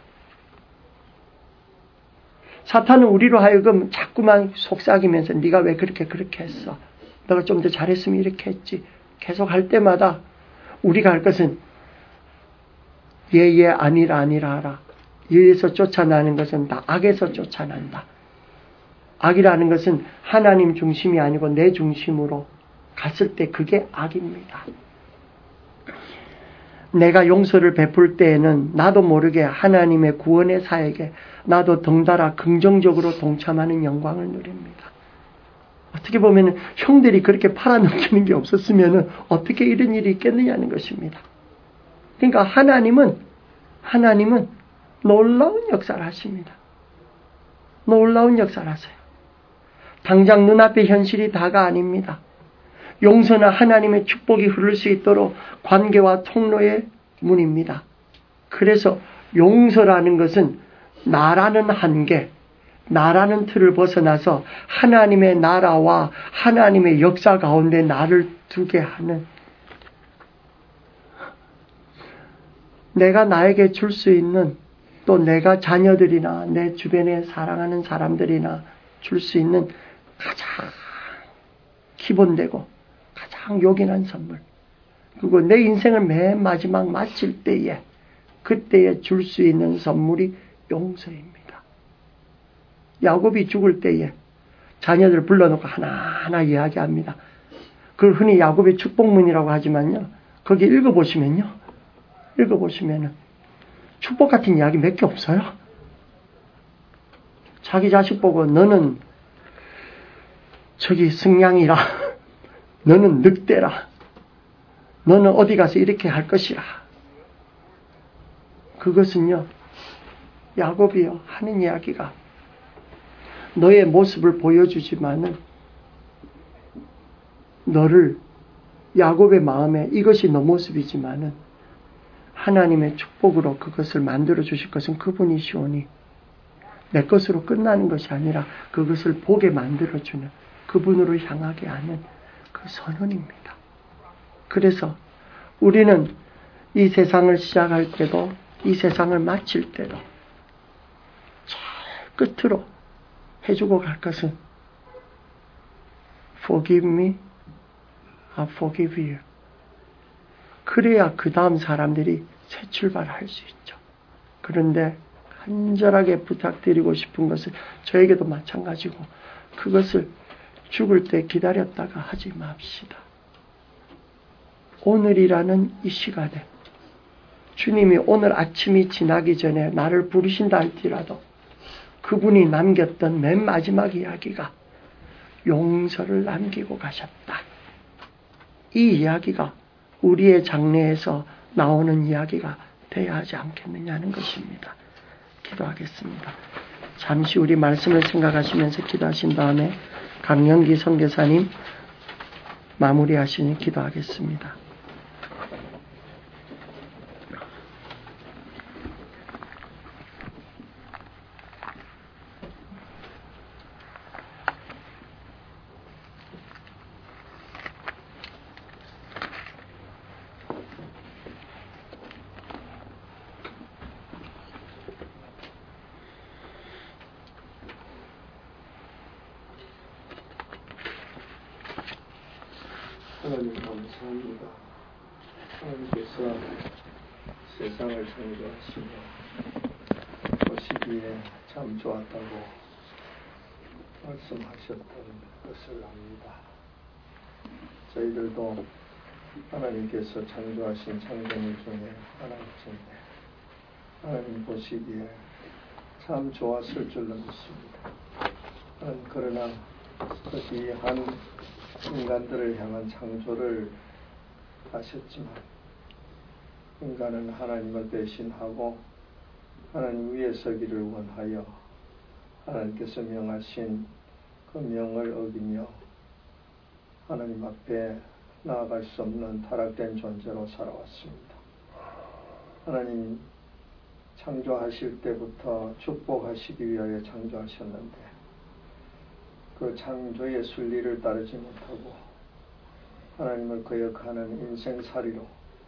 사탄은 우리로 하여금 자꾸만 속삭이면서 네가 왜 그렇게 그렇게 했어? 너가 좀 더 잘했으면 이렇게 했지. 계속 할 때마다 우리가 할 것은 예예 아니라 아니라 하라. 예에서 쫓아나는 것은 다 악에서 쫓아난다. 악이라는 것은 하나님 중심이 아니고 내 중심으로 갔을 때 그게 악입니다. 내가 용서를 베풀 때에는 나도 모르게 하나님의 구원의 사역에 나도 덩달아 긍정적으로 동참하는 영광을 누립니다. 어떻게 보면 형들이 그렇게 팔아넘기는 게 없었으면 어떻게 이런 일이 있겠느냐는 것입니다. 그러니까 하나님은 하나님은 놀라운 역사를 하십니다. 놀라운 역사를 하세요. 당장 눈앞의 현실이 다가 아닙니다. 용서나 하나님의 축복이 흐를 수 있도록 관계와 통로의 문입니다. 그래서 용서라는 것은 나라는 한계, 나라는 틀을 벗어나서 하나님의 나라와 하나님의 역사 가운데 나를 두게 하는, 내가 나에게 줄 수 있는, 또 내가 자녀들이나 내 주변에 사랑하는 사람들이나 줄 수 있는 가장 기본되고 가장 요긴한 선물, 그리고 내 인생을 맨 마지막 마칠 때에 그때에 줄 수 있는 선물이 용서입니다. 야곱이 죽을 때에 자녀들을 불러놓고 하나하나 이야기합니다. 그걸 흔히 야곱의 축복문이라고 하지만요. 거기 읽어보시면요. 읽어보시면은 축복 같은 이야기 몇 개 없어요. 자기 자식 보고 너는 저기 승냥이라, 너는 늑대라, 너는 어디 가서 이렇게 할 것이라. 그것은요, 야곱이요 하는 이야기가 너의 모습을 보여주지만은 너를 야곱의 마음에 이것이 너 모습이지만은 하나님의 축복으로 그것을 만들어 주실 것은 그분이시오니 내 것으로 끝나는 것이 아니라 그것을 보게 만들어 주는 그분으로 향하게 하는 그 선언입니다. 그래서 우리는 이 세상을 시작할 때도 이 세상을 마칠 때도 제일 끝으로 해주고 갈 것은 Forgive me, I forgive you. 그래야 그 다음 사람들이 새 출발할 수 있죠. 그런데 간절하게 부탁드리고 싶은 것은 저에게도 마찬가지고 그것을 죽을 때 기다렸다가 하지 맙시다. 오늘이라는 이 시간에 주님이 오늘 아침이 지나기 전에 나를 부르신다 할지라도 그분이 남겼던 맨 마지막 이야기가 용서를 남기고 가셨다. 이 이야기가 우리의 장래에서 나오는 이야기가 되어야 하지 않겠느냐는 것입니다. 기도하겠습니다. 잠시 우리 말씀을 생각하시면서 기도하신 다음에 강영기 선교사님 마무리하시니 기도하겠습니다. 하나님 감사합니다. 하나님께서 세상을 창조하시며 보시기에 참 좋았다고 말씀하셨던 것을 압니다. 저희들도 하나님께서 창조하신 창조물 중에 하나인데 하나님 보시기에 참 좋았을 줄로 믿습니다. 그러나 그 귀한 인간들을 향한 창조를 하셨지만 인간은 하나님을 배신하고 하나님 위에 서기를 원하여 하나님께서 명하신 그 명을 어기며 하나님 앞에 나아갈 수 없는 타락된 존재로 살아왔습니다. 하나님 창조하실 때부터 축복하시기 위하여 창조하셨는데 그 창조의 순리를 따르지 못하고 하나님을 거역하는 인생살이로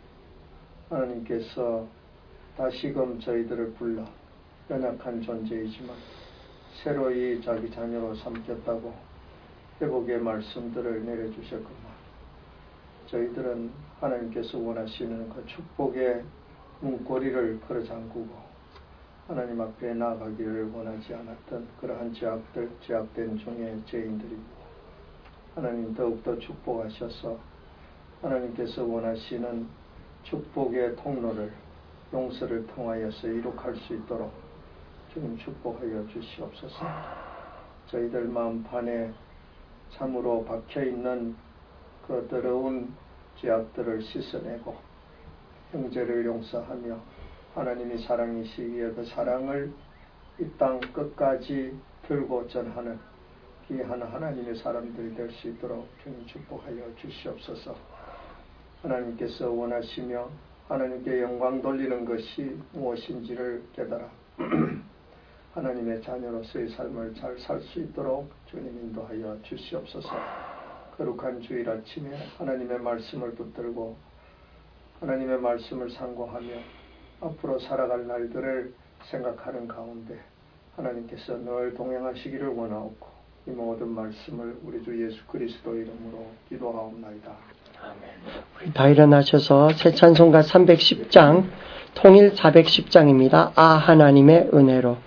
하나님께서 다시금 저희들을 불러 연약한 존재이지만 새로이 자기 자녀로 삼겠다고 회복의 말씀들을 내려주셨구나. 저희들은 하나님께서 원하시는 그 축복의 문고리를 걸어잠그고 하나님 앞에 나아가기를 원하지 않았던 그러한 죄악들, 죄악된 중의 죄인들입니다. 하나님 더욱더 축복하셔서 하나님께서 원하시는 축복의 통로를 용서를 통하여서 이룩할 수 있도록 주님 축복하여 주시옵소서. 저희들 마음판에 참으로 박혀있는 그 더러운 죄악들을 씻어내고 형제를 용서하며 하나님이 사랑이시기에 그 사랑을 이 땅 끝까지 들고 전하는 귀한 하나님의 사람들이 될 수 있도록 주님 축복하여 주시옵소서. 하나님께서 원하시며 하나님께 영광 돌리는 것이 무엇인지를 깨달아 하나님의 자녀로서의 삶을 잘 살 수 있도록 주님 인도하여 주시옵소서. 거룩한 주일 아침에 하나님의 말씀을 붙들고 하나님의 말씀을 상고하며 앞으로 살아갈 날들을 생각하는 가운데 하나님께서 늘 동행하시기를 원하옵고 이 모든 말씀을 우리 주 예수 그리스도 이름으로 기도하옵나이다. 우리 다 일어나셔서 새 찬송가 삼백십 장, 통일 사백십 장입니다. 아 하나님의 은혜로.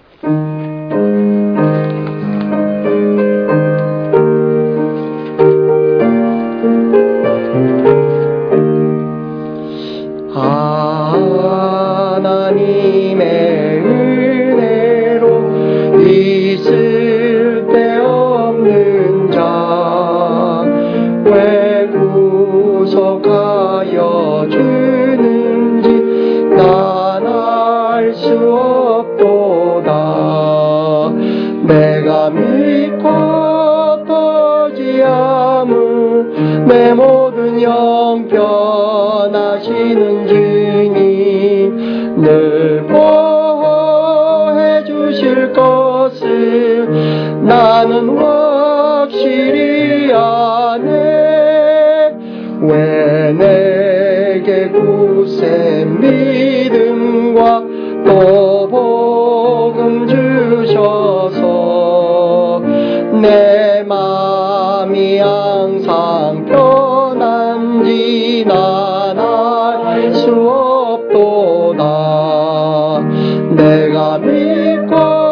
하나님의 은혜로 있을 데 없는 자 왜 구속하여 주는지 난 알 수 없도다. 내가 믿고 떠지함은 내 모든 영 변하시는 주님 늘 보호해 주실 것을 나는 확실히 아네. 왜 내게 굳센 믿음과 또 복음 주셔서 내 맘이 항상 편한지 난 알 수 없도다. 내가 믿고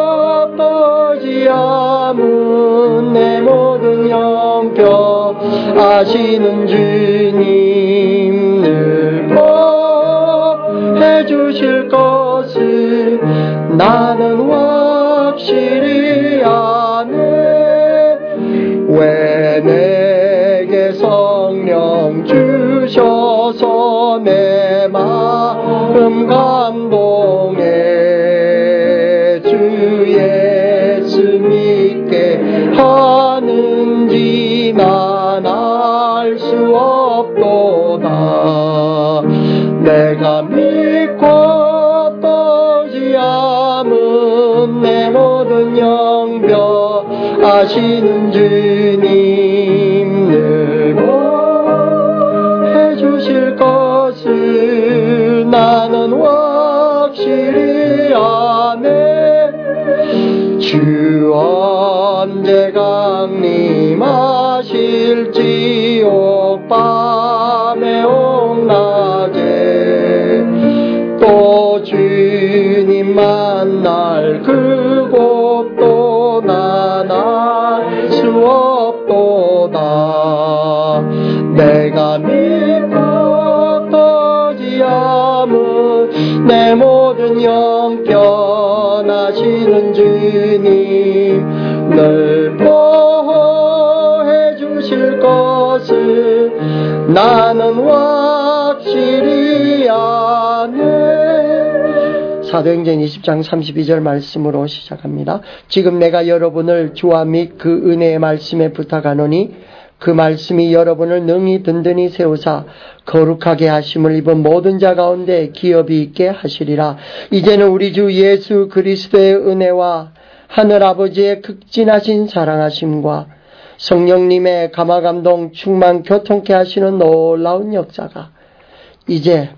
떠지함은 내 모든 영경 아시는 주님 늘 보호해 주실 것을 나는 확실히 아네. 왜 내게 성령 주셔서 내 마음 감동해 주 예수 믿게 하는지 난 알 수 없도다. 내가 믿고 떠지함은 내 모든 영병 아시는 주님 늘 보호해 주실 것을 나는 확실히 아네. 주 언제 강림하실지요 밤에 옥낮에 또 주님 만날 그곳도 난 알 수 없도다. 내가 믿고 떠지함은 내 모든 영 변하시는 주님 늘 보호해 주실 것을 나는 확실히 아네. 사도행전 이십 장 삼십이 절 말씀으로 시작합니다. 지금 내가 여러분을 주와 및 그 은혜의 말씀에 부탁하노니 그 말씀이 여러분을 능히 든든히 세우사 거룩하게 하심을 입은 모든 자 가운데 기업이 있게 하시리라. 이제는 우리 주 예수 그리스도의 은혜와 하늘아버지의 극진하신 사랑하심과 성령님의 감화감동 충만 교통케 하시는 놀라운 역사가 이제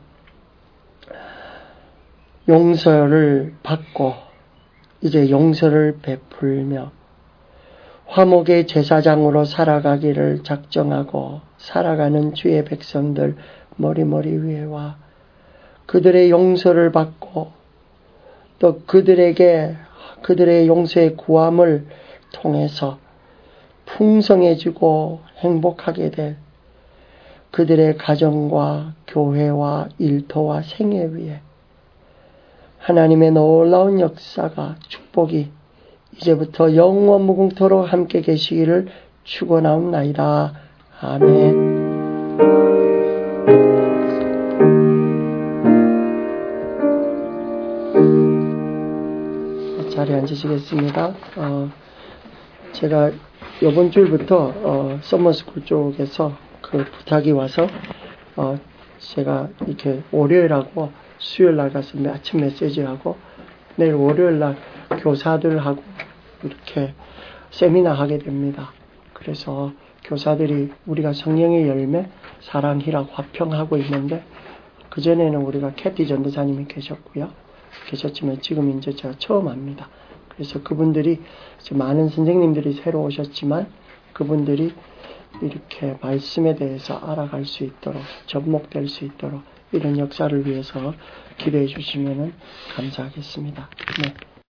용서를 받고 이제 용서를 베풀며 화목의 제사장으로 살아가기를 작정하고 살아가는 주의 백성들 머리머리 위에와 그들의 용서를 받고 또 그들에게 그들의 용서의 구함을 통해서 풍성해지고 행복하게 될 그들의 가정과 교회와 일터와 생애 위에 하나님의 놀라운 역사가 축복이 이제부터 영원 무궁토록 함께 계시기를 축원하옵나이다. 아멘. 자리에 앉으시겠습니다. 어, 제가 이번 주부터 어, 서머스쿨 쪽에서 그 부탁이 와서 어, 제가 이렇게 월요일하고 수요일날 가서 아침 메시지하고 내일 월요일날 교사들하고 이렇게 세미나 하게 됩니다. 그래서 교사들이 우리가 성령의 열매, 사랑, 희락, 화평하고 있는데 그전에는 우리가 캐티 전도사님이 계셨고요. 계셨지만 지금 이제 제가 처음 합니다. 그래서 그분들이 많은 선생님들이 새로 오셨지만 그분들이 이렇게 말씀에 대해서 알아갈 수 있도록 접목될 수 있도록 이런 역사를 위해서 기도해 주시면 감사하겠습니다. 네.